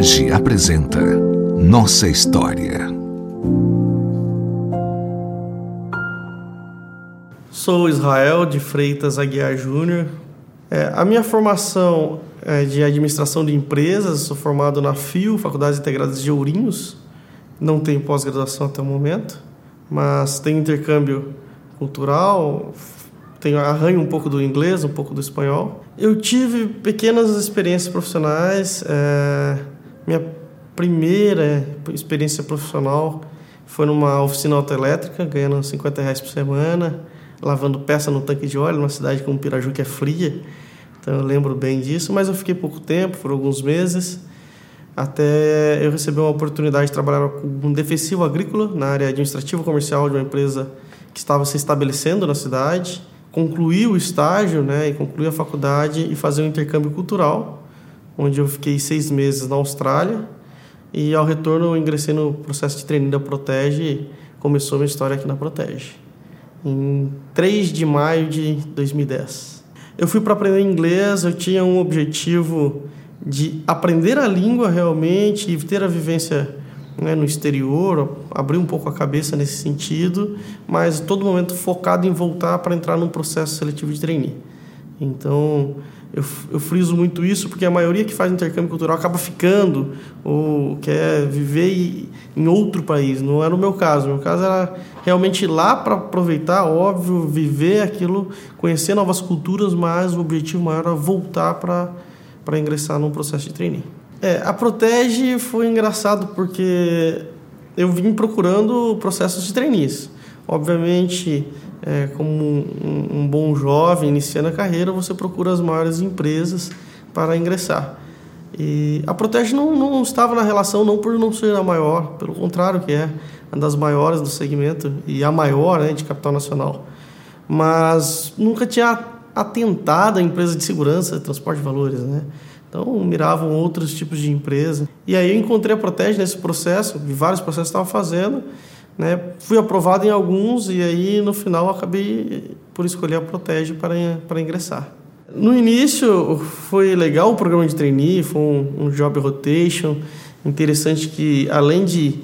Protege apresenta Nossa História. Sou Israel de Freitas Aguiar Júnior. A minha formação é de administração de empresas. Sou formado na FIU, Faculdades Integradas de Ourinhos. Não tenho pós-graduação até o momento, mas tenho intercâmbio cultural, arranho um pouco do inglês, um pouco do espanhol. Eu tive pequenas experiências profissionais. Minha primeira experiência profissional foi numa oficina autoelétrica, ganhando R$50 por semana, lavando peça no tanque de óleo, numa cidade como Piraju, que é fria. Então eu lembro bem disso, mas eu fiquei pouco tempo, foram alguns meses, até eu receber uma oportunidade de trabalhar com um defensivo agrícola na área administrativa comercial de uma empresa que estava se estabelecendo na cidade. Concluí o estágio, e concluí a faculdade e fazer um intercâmbio cultural, onde eu fiquei 6 meses na Austrália, e ao retorno eu ingressei no processo de trainee da Protege e começou a minha história aqui na Protege, em 3 de maio de 2010. Eu fui para aprender inglês. Eu tinha um objetivo de aprender a língua realmente e ter a vivência no exterior, abrir um pouco a cabeça nesse sentido, mas todo momento focado em voltar para entrar num processo seletivo de trainee. Então, eu friso muito isso, porque a maioria que faz intercâmbio cultural acaba ficando ou quer viver em outro país. Não era o meu caso. O meu caso era realmente ir lá para aproveitar, óbvio, viver aquilo, conhecer novas culturas, mas o objetivo maior era voltar para ingressar num processo de trainee. A Protege foi engraçado porque eu vim procurando processos de trainees. Obviamente, como um bom jovem iniciando a carreira, você procura as maiores empresas para ingressar. E a Protege não estava na relação, não por não ser a maior, pelo contrário, que é uma das maiores do segmento e a maior de capital nacional. Mas nunca tinha atentado a empresa de segurança, transporte de valores, Então, miravam outros tipos de empresa. E aí eu encontrei a Protege nesse processo, de vários processos que estava fazendo, Fui aprovado em alguns e aí, no final, acabei por escolher a Protege para ingressar. No início, foi legal o programa de trainee, foi um job rotation interessante que, além de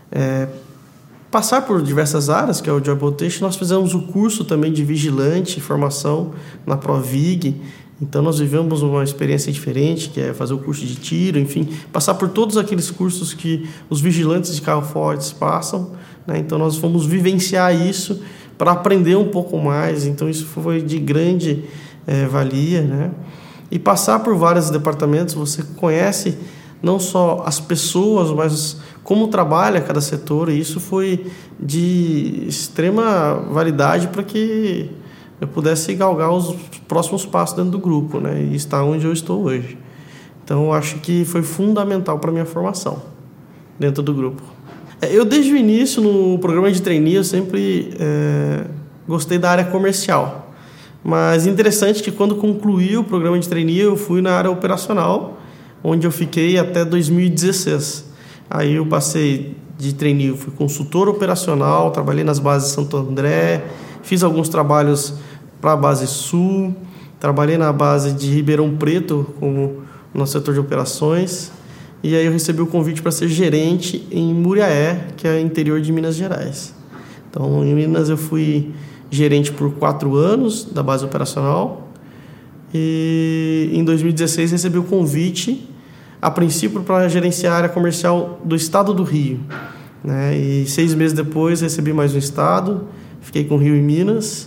passar por diversas áreas, que é o job rotation, nós fizemos o curso também de vigilante, formação na Provig. Então, nós vivemos uma experiência diferente, que é fazer o curso de tiro, enfim, passar por todos aqueles cursos que os vigilantes de carro fortes passam, Então, nós fomos vivenciar isso para aprender um pouco mais. Então, isso foi de grande valia, E passar por vários departamentos, você conhece não só as pessoas, mas como trabalha cada setor, e isso foi de extrema validade para que eu pudesse galgar os próximos passos dentro do grupo, e estar onde eu estou hoje. Então, eu acho que foi fundamental para a minha formação dentro do grupo. Eu, desde o início, no programa de trainee, eu sempre gostei da área comercial. Mas interessante que, quando concluí o programa de trainee, eu fui na área operacional, onde eu fiquei até 2016. Aí eu passei de trainee, eu fui consultor operacional, trabalhei nas bases de Santo André, fiz alguns trabalhos para a base Sul, trabalhei na base de Ribeirão Preto, como no setor de operações, e aí eu recebi o convite para ser gerente em Muriaé, que é interior de Minas Gerais. Então, em Minas eu fui gerente por 4 anos da base operacional, e em 2016 recebi o convite, a princípio, para gerenciar a área comercial do estado do Rio. E 6 meses depois recebi mais um estado, fiquei com Rio e Minas.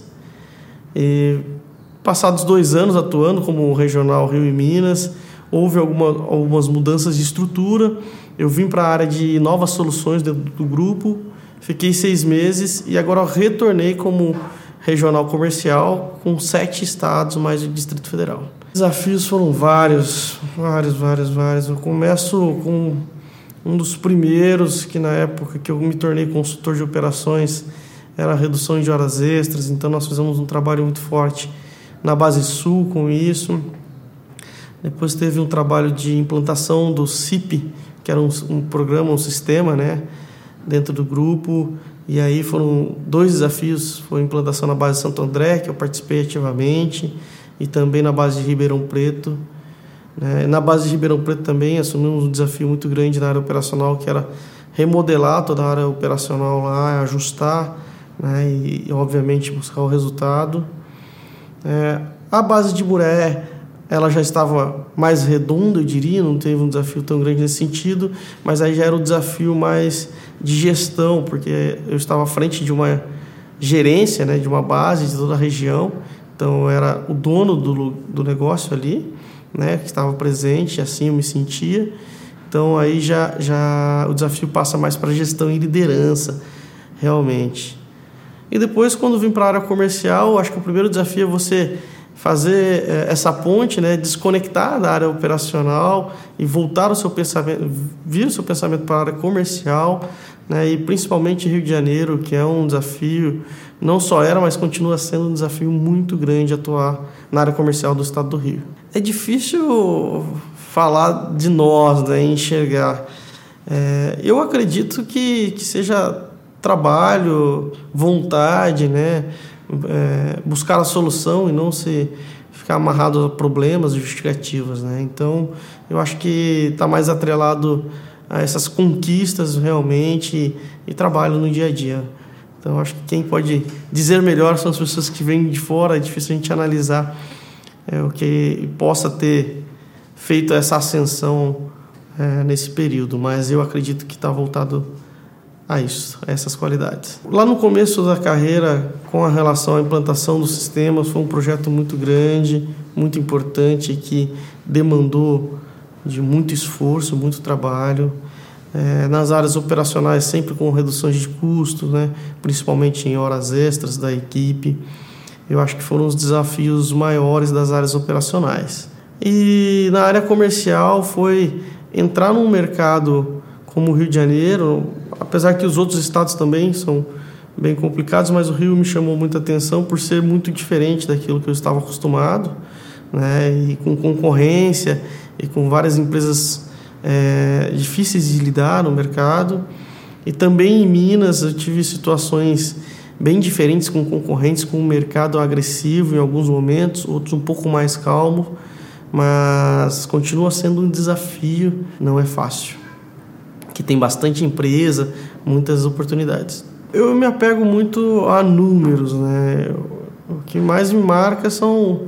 E passados 2 anos atuando como regional Rio e Minas, houve algumas mudanças de estrutura. Eu vim para a área de novas soluções dentro do grupo, fiquei 6 meses e agora retornei como regional comercial com 7 estados, mais o Distrito Federal. Os desafios foram vários. Eu começo com um dos primeiros, que na época que eu me tornei consultor de operações, era a redução de horas extras. Então, nós fizemos um trabalho muito forte na base Sul com isso. Depois teve um trabalho de implantação do CIP, que era um programa, um sistema, dentro do grupo. E aí foram 2 desafios. Foi a implantação na base de Santo André, que eu participei ativamente, e também na base de Ribeirão Preto. Na base de Ribeirão Preto também assumimos um desafio muito grande na área operacional, que era remodelar toda a área operacional lá, ajustar, né, e obviamente buscar o resultado. A base de Muriaé, ela já estava mais redonda, eu diria, não teve um desafio tão grande nesse sentido, mas aí já era um desafio mais de gestão, porque eu estava à frente de uma gerência, né, de uma base de toda a região, então eu era o dono do negócio ali, né, que estava presente, assim eu me sentia. Então aí já o desafio passa mais para gestão e liderança, realmente. E depois, quando vim para a área comercial, acho que o primeiro desafio é você fazer essa ponte, né, desconectar da área operacional e voltar o seu pensamento, vir o seu pensamento para a área comercial, né, e principalmente Rio de Janeiro, que é um desafio, não só era, mas continua sendo um desafio muito grande atuar na área comercial do estado do Rio. É difícil falar de nós, né, enxergar. Eu acredito que seja trabalho, vontade, né, buscar a solução e não se ficar amarrado a problemas justificativas, né? Então, eu acho que está mais atrelado a essas conquistas realmente e trabalho no dia a dia. Então, acho que quem pode dizer melhor são as pessoas que vêm de fora. É difícil a gente analisar o que possa ter feito essa ascensão nesse período, mas eu acredito que está voltado a isso, a essas qualidades. Lá no começo da carreira, com a relação à implantação dos sistemas, foi um projeto muito grande, muito importante, que demandou de muito esforço, muito trabalho. Nas áreas operacionais, sempre com reduções de custos, né? Principalmente em horas extras da equipe. Eu acho que foram os desafios maiores das áreas operacionais. E na área comercial foi entrar num mercado como o Rio de Janeiro, apesar que os outros estados também são bem complicados, mas o Rio me chamou muita atenção por ser muito diferente daquilo que eu estava acostumado, né? E com concorrência e com várias empresas difíceis de lidar no mercado. E também em Minas eu tive situações bem diferentes, com concorrentes, com um mercado agressivo em alguns momentos, outros um pouco mais calmo, mas continua sendo um desafio, não é fácil, que tem bastante empresa, muitas oportunidades. Eu me apego muito a números, né? O que mais me marca são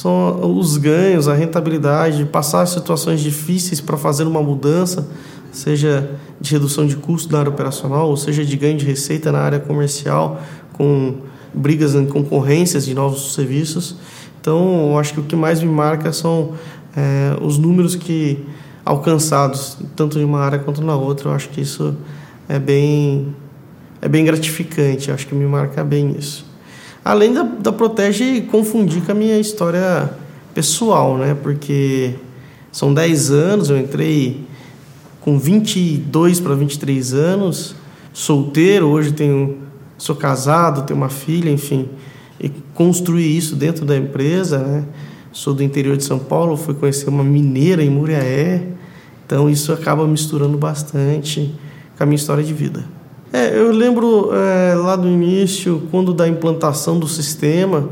os ganhos, a rentabilidade, passar situações difíceis para fazer uma mudança, seja de redução de custo na área operacional, ou seja de ganho de receita na área comercial, com brigas em concorrências de novos serviços. Então, eu acho que o que mais me marca são os números que alcançados, tanto em uma área quanto na outra. Eu acho que isso é bem gratificante, eu acho que me marca bem isso. Além da Protege confundir com a minha história pessoal, né? Porque são 10 anos, eu entrei com 22 para 23 anos, solteiro, hoje sou casado, tenho uma filha, enfim, e construí isso dentro da empresa, né? Sou do interior de São Paulo, fui conhecer uma mineira em Muriaé, então isso acaba misturando bastante com a minha história de vida. Eu lembro lá do início, quando da implantação do sistema,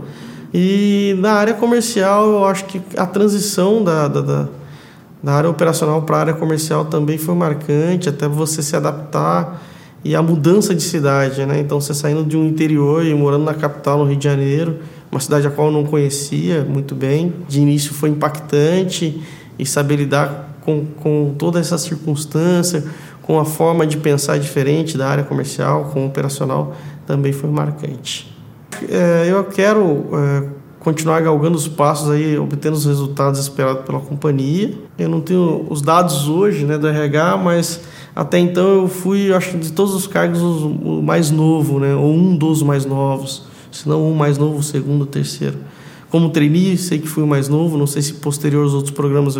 e na área comercial eu acho que a transição da área operacional para a área comercial também foi marcante, até você se adaptar e a mudança de cidade, né? Então você saindo de um interior e morando na capital, no Rio de Janeiro, uma cidade a qual eu não conhecia muito bem, de início foi impactante, e saber lidar com toda essa circunstância, com a forma de pensar diferente da área comercial, com o operacional, também foi marcante. Eu quero continuar galgando os passos aí, obtendo os resultados esperados pela companhia. Eu não tenho os dados hoje, né, do RH, mas até então eu fui, acho, de todos os cargos, o mais novo, né, ou um dos mais novos, se não o mais novo, o segundo, o terceiro. Como trainee, sei que fui o mais novo, não sei se posterior aos outros programas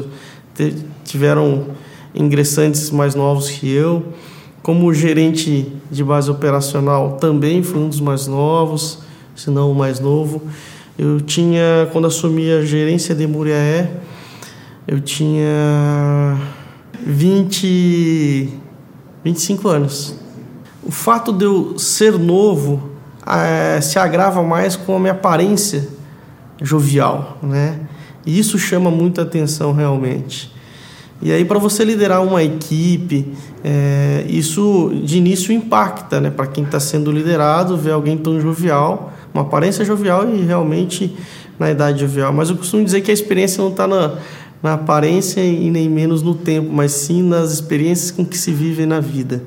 tiveram ingressantes mais novos que eu. Como gerente de base operacional, também fui um dos mais novos, se não o mais novo. Eu tinha, quando assumi a gerência de Muriaé, eu tinha 25 anos. O fato de eu ser novo se agrava mais com a minha aparência jovial, né? E isso chama muita atenção realmente. E aí, para você liderar uma equipe, isso de início impacta, né? Para quem está sendo liderado, ver alguém tão jovial, uma aparência jovial e realmente na idade jovial. Mas eu costumo dizer que a experiência não está na aparência e nem menos no tempo, mas sim nas experiências com que se vive na vida.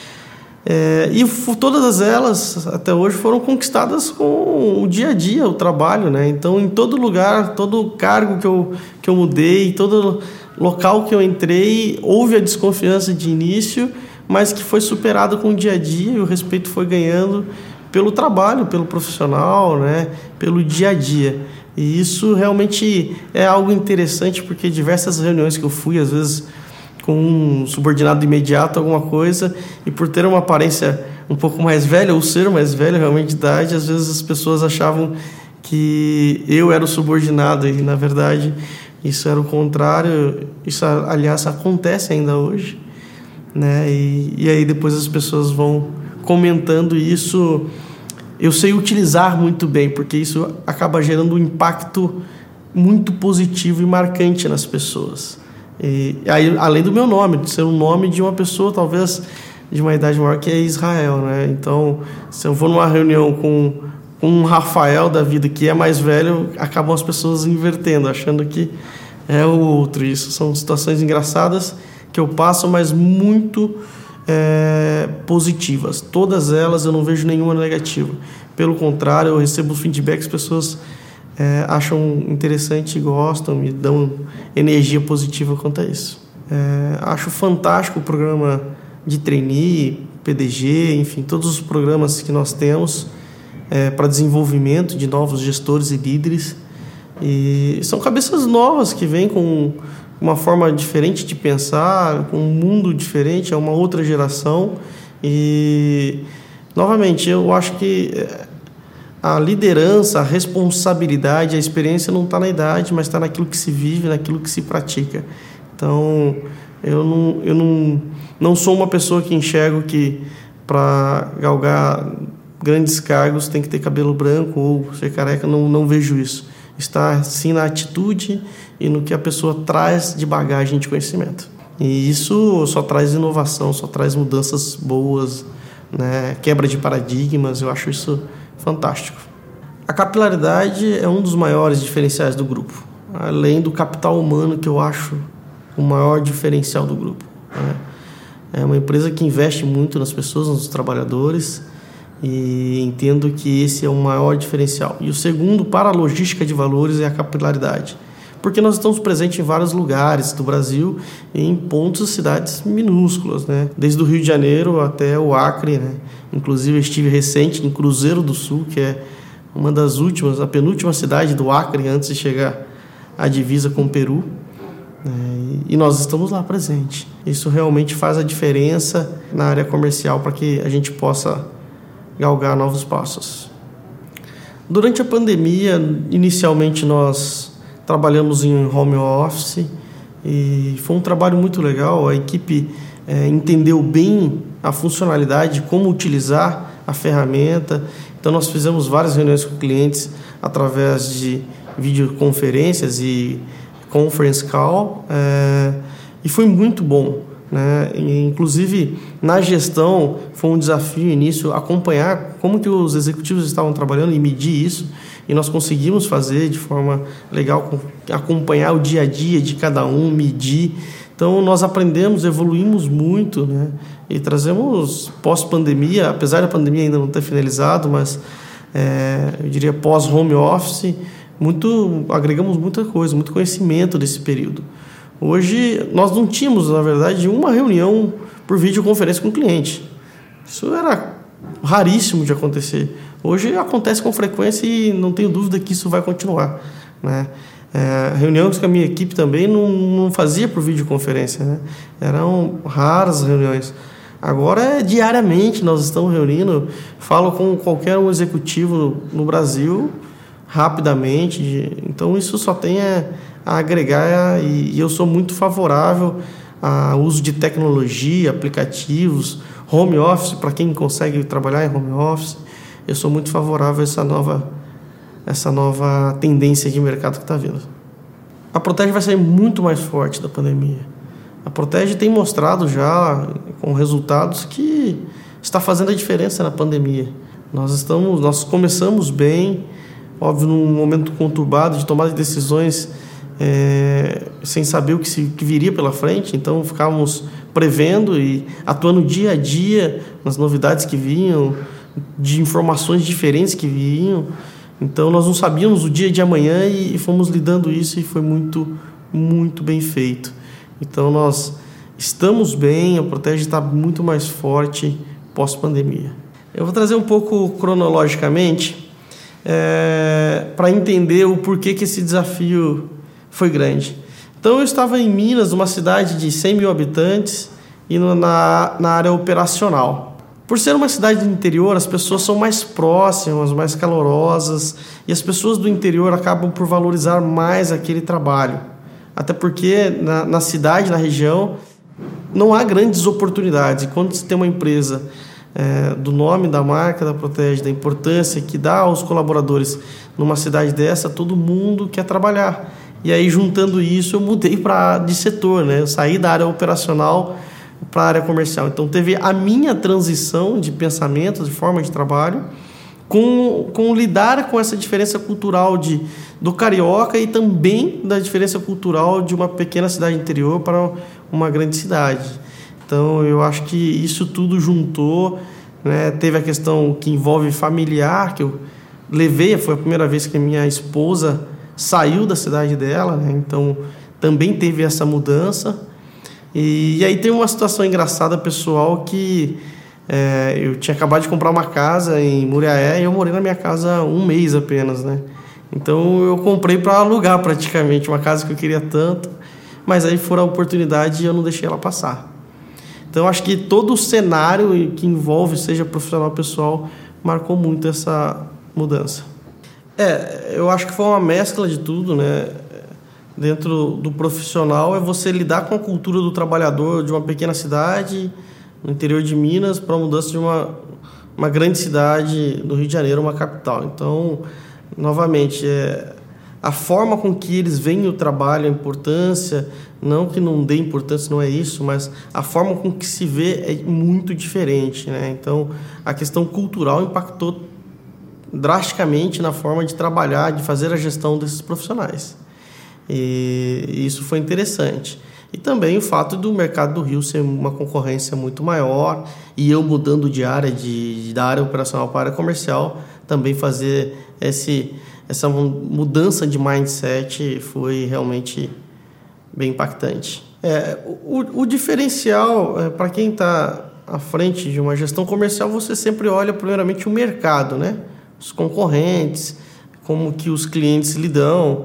E todas elas, até hoje, foram conquistadas com o dia a dia, o trabalho, né? Então, em todo lugar, todo cargo que eu mudei, todo local que eu entrei, houve a desconfiança de início, mas que foi superado com o dia a dia e o respeito foi ganhando pelo trabalho, pelo profissional, né? Pelo dia a dia. E isso realmente é algo interessante, porque diversas reuniões que eu fui, às vezes com um subordinado imediato, alguma coisa, e por ter uma aparência um pouco mais velha, ou ser mais velho realmente de idade, às vezes as pessoas achavam que eu era o subordinado, e na verdade isso era o contrário. Isso, aliás, acontece ainda hoje, né? E aí depois as pessoas vão comentando isso. Eu sei utilizar muito bem, porque isso acaba gerando um impacto muito positivo e marcante nas pessoas. E aí, além do meu nome, de ser um nome de uma pessoa talvez de uma idade maior, que é Israel, né? Então, se eu vou numa reunião com um Rafael da vida que é mais velho, acabam as pessoas invertendo, achando que é o outro. Isso são situações engraçadas que eu passo, mas muito positivas. Todas elas eu não vejo nenhuma negativa. Pelo contrário, eu recebo feedbacks, as pessoas acham interessante, gostam, me dão energia positiva quanto a isso. Acho fantástico o programa de trainee, PDG, enfim, todos os programas que nós temos para desenvolvimento de novos gestores e líderes. E são cabeças novas que vêm com uma forma diferente de pensar, com um mundo diferente, é uma outra geração. E, novamente, eu acho que a liderança, a responsabilidade, a experiência não está na idade, mas está naquilo que se vive, naquilo que se pratica. Então, eu não sou uma pessoa que enxergo que para galgar grandes cargos tem que ter cabelo branco ou ser careca. Não vejo isso. Está, sim, na atitude e no que a pessoa traz de bagagem de conhecimento. E isso só traz inovação, só traz mudanças boas, né? Quebra de paradigmas. Eu acho isso fantástico. A capilaridade é um dos maiores diferenciais do grupo, além do capital humano, que eu acho o maior diferencial do grupo, né? É uma empresa que investe muito nas pessoas, nos trabalhadores, e entendo que esse é o maior diferencial. E o segundo, para a logística de valores, é a capilaridade, porque nós estamos presentes em vários lugares do Brasil, em pontos, cidades minúsculas, né? Desde o Rio de Janeiro até o Acre, né? Inclusive, eu estive recente em Cruzeiro do Sul, que é uma das últimas, a penúltima cidade do Acre, antes de chegar à divisa com o Peru. E nós estamos lá presentes. Isso realmente faz a diferença na área comercial para que a gente possa galgar novos passos. Durante a pandemia, inicialmente nós trabalhamos em home office e foi um trabalho muito legal. A equipe entendeu bem a funcionalidade, como utilizar a ferramenta. Então nós fizemos várias reuniões com clientes através de videoconferências e conference call, e foi muito bom, né? E, inclusive na gestão foi um desafio no início acompanhar como que os executivos estavam trabalhando e medir isso, e nós conseguimos fazer de forma legal, acompanhar o dia a dia de cada um, medir. Então nós aprendemos, evoluímos muito, né? E trazemos pós-pandemia, apesar da pandemia ainda não ter finalizado, mas eu diria pós-home office, agregamos muita coisa, muito conhecimento desse período. Hoje, nós não tínhamos, na verdade, uma reunião por videoconferência com o cliente. Isso era raríssimo de acontecer. Hoje acontece com frequência e não tenho dúvida que isso vai continuar, né? Reuniões com a minha equipe também não fazia por videoconferência, né? Eram raras reuniões. Agora, diariamente, nós estamos reunindo. Falo com qualquer um executivo no Brasil rapidamente, então isso só tem a agregar, e eu sou muito favorável ao uso de tecnologia, aplicativos, home office, para quem consegue trabalhar em home office. Eu sou muito favorável a essa nova tendência de mercado que está vindo. a Protege vai sair muito mais forte da pandemia. A Protege tem mostrado já, com resultados, que está fazendo a diferença na pandemia. Nós começamos bem, óbvio, num momento conturbado de tomada de decisões sem saber o que viria pela frente, então ficávamos prevendo e atuando dia a dia nas novidades que vinham, de informações diferentes que vinham. Então nós não sabíamos o dia de amanhã e fomos lidando isso e foi muito, muito bem feito. Então nós estamos bem, a Protege está muito mais forte pós-pandemia. Eu vou trazer um pouco cronologicamente para entender o porquê que esse desafio foi grande. Então eu estava em Minas, uma cidade de 100 mil habitantes, e na área operacional. Por ser uma cidade do interior, as pessoas são mais próximas, mais calorosas, e as pessoas do interior acabam por valorizar mais aquele trabalho. Até porque na cidade, na região, não há grandes oportunidades. E quando você tem uma empresa do nome da marca da Protege, da importância que dá aos colaboradores numa cidade dessa, todo mundo quer trabalhar. E aí, juntando isso, eu mudei de setor, né? Eu saí da área operacional para a área comercial. Então, teve a minha transição de pensamento, de forma de trabalho, com lidar com essa diferença cultural do carioca e também da diferença cultural de uma pequena cidade interior para uma grande cidade. Então, eu acho que isso tudo juntou, né? Teve a questão que envolve familiar, que eu levei, foi a primeira vez que a minha esposa saiu da cidade dela, né? Então também teve essa mudança. E aí tem uma situação engraçada pessoal que eu tinha acabado de comprar uma casa em Muriaé e eu morei na minha casa 1 mês apenas, né? Então eu comprei para alugar praticamente uma casa que eu queria tanto, mas aí foi a oportunidade e eu não deixei ela passar. Então acho que todo o cenário que envolve, seja profissional ou pessoal, marcou muito essa mudança. Eu acho que foi uma mescla de tudo, né? Dentro do profissional é você lidar com a cultura do trabalhador de uma pequena cidade no interior de Minas para a mudança de uma grande cidade do Rio de Janeiro, uma capital. Então, novamente, a forma com que eles veem o trabalho, a importância, não que não dê importância, não é isso, mas a forma com que se vê é muito diferente, né? Então, a questão cultural impactou drasticamente na forma de trabalhar, de fazer a gestão desses profissionais. E isso foi interessante. E também o fato do mercado do Rio ser uma concorrência muito maior e eu mudando de área, da área operacional para a área comercial, também fazer essa mudança de mindset foi realmente bem impactante. O diferencial, para quem está à frente de uma gestão comercial, você sempre olha primeiramente o mercado, né? Os concorrentes, como que os clientes lidam.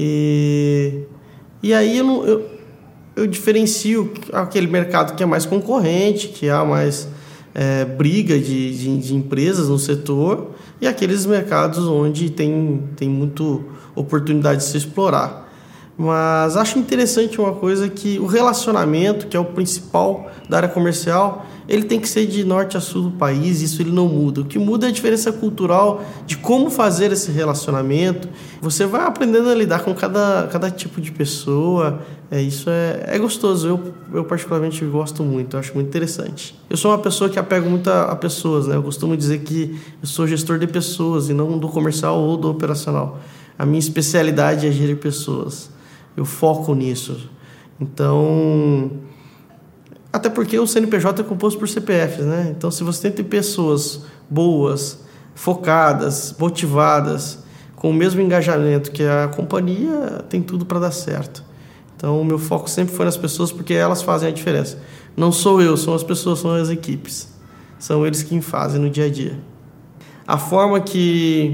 E aí eu diferencio aquele mercado que é mais concorrente, que há mais briga de empresas no setor, e aqueles mercados onde tem muita oportunidade de se explorar. Mas acho interessante uma coisa, que o relacionamento, que é o principal da área comercial, ele tem que ser de norte a sul do país, isso ele não muda. O que muda é a diferença cultural de como fazer esse relacionamento. Você vai aprendendo a lidar com cada tipo de pessoa. Isso é gostoso. Eu particularmente gosto muito, acho muito interessante. Eu sou uma pessoa que apego muito a pessoas, né? Eu costumo dizer que eu sou gestor de pessoas e não do comercial ou do operacional. A minha especialidade é gerir pessoas. Eu foco nisso. Então, até porque o CNPJ é composto por CPFs, né? Então, se você tem pessoas boas, focadas, motivadas, com o mesmo engajamento que a companhia, tem tudo para dar certo. Então, o meu foco sempre foi nas pessoas, porque elas fazem a diferença. Não sou eu, são as pessoas, são as equipes. São eles quem fazem no dia a dia. A forma de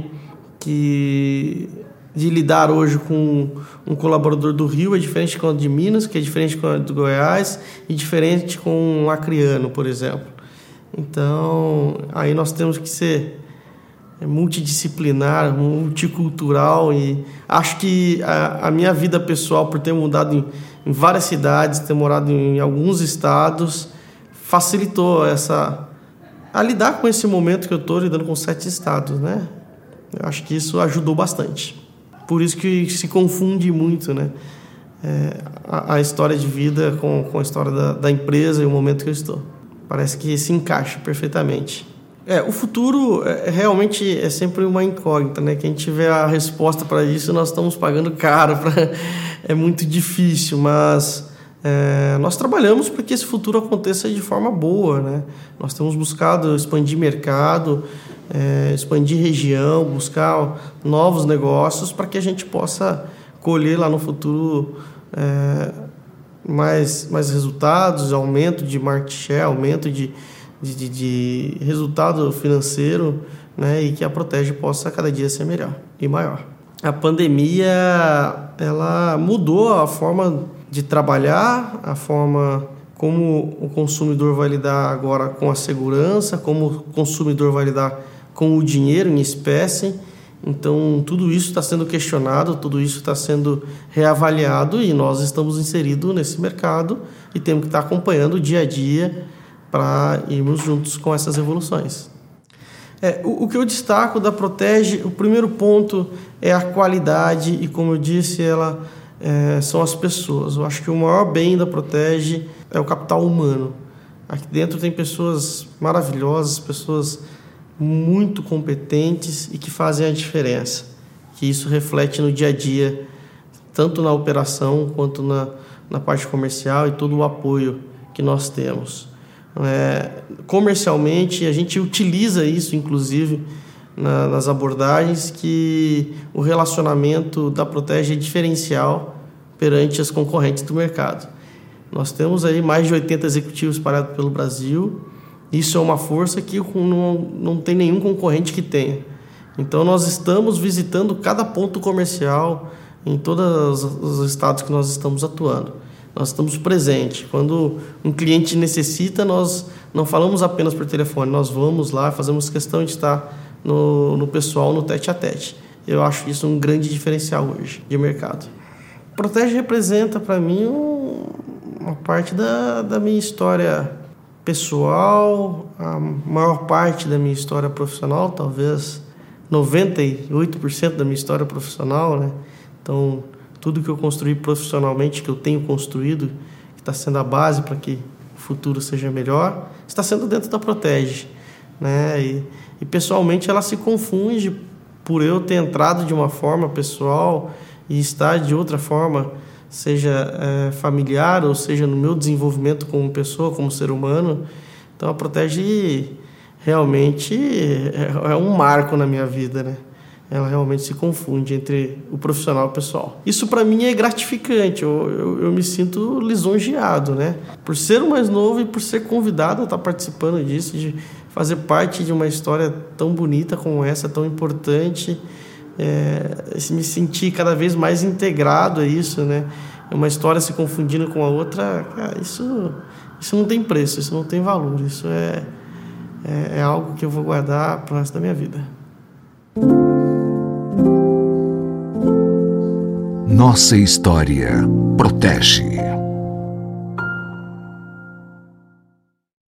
lidar hoje com um colaborador do Rio é diferente com a de Minas, que é diferente com a do Goiás e diferente com um acreano, por exemplo. Então, aí nós temos que ser multidisciplinar, multicultural, e acho que a minha vida pessoal, por ter mudado em várias cidades, ter morado em alguns estados, facilitou a lidar com esse momento que eu estou lidando com 7 estados, né? Eu acho que isso ajudou bastante. Por isso que se confunde muito, né? a história de vida com a história da empresa e o momento que eu estou. Parece que se encaixa perfeitamente. O futuro realmente é sempre uma incógnita, né? Quem tiver a resposta para isso, nós estamos pagando caro. É muito difícil, mas nós trabalhamos para que esse futuro aconteça de forma boa, né? Nós temos buscado expandir mercado, expandir região, buscar novos negócios para que a gente possa colher lá no futuro mais resultados, aumento de market share, aumento de resultado financeiro, né, e que a Protege possa cada dia ser melhor e maior. A pandemia ela mudou a forma de trabalhar, a forma como o consumidor vai lidar agora com a segurança, como o consumidor vai lidar com o dinheiro em espécie. Então, tudo isso está sendo questionado, tudo isso está sendo reavaliado e nós estamos inseridos nesse mercado e temos que estar acompanhando o dia a dia para irmos juntos com essas evoluções. O que eu destaco da Protege, o primeiro ponto é a qualidade e, como eu disse, são as pessoas. Eu acho que o maior bem da Protege é o capital humano. Aqui dentro tem pessoas maravilhosas, pessoas muito competentes e que fazem a diferença. Que isso reflete no dia a dia, tanto na operação quanto na parte comercial e todo o apoio que nós temos. Comercialmente, a gente utiliza isso, inclusive, nas abordagens, que o relacionamento da Protege é diferencial perante as concorrentes do mercado. Nós temos aí mais de 80 executivos espalhados pelo Brasil. Isso é uma força que não tem nenhum concorrente que tenha. Então, nós estamos visitando cada ponto comercial em todos os estados que nós estamos atuando. Nós estamos presentes. Quando um cliente necessita, nós não falamos apenas por telefone, nós vamos lá, fazemos questão de estar no pessoal, no tete-a-tete. Eu acho isso um grande diferencial hoje de mercado. Protege representa para mim uma parte da minha história pessoal, a maior parte da minha história profissional, talvez 98% da minha história profissional, né? Então, tudo que eu construí profissionalmente, que eu tenho construído, que está sendo a base para que o futuro seja melhor, está sendo dentro da Protege, né? E pessoalmente ela se confunde por eu ter entrado de uma forma pessoal e estar de outra forma, seja familiar ou seja no meu desenvolvimento como pessoa, como ser humano. Então a Protege realmente é um marco na minha vida, né? Ela realmente se confunde entre o profissional e o pessoal. Isso para mim é gratificante, eu me sinto lisonjeado, né? Por ser o mais novo e por ser convidado a estar participando disso, de fazer parte de uma história tão bonita como essa, tão importante, me sentir cada vez mais integrado a isso, né? Uma história se confundindo com a outra, cara, isso não tem preço, isso não tem valor, isso é algo que eu vou guardar pro resto da minha vida. Nossa história protege.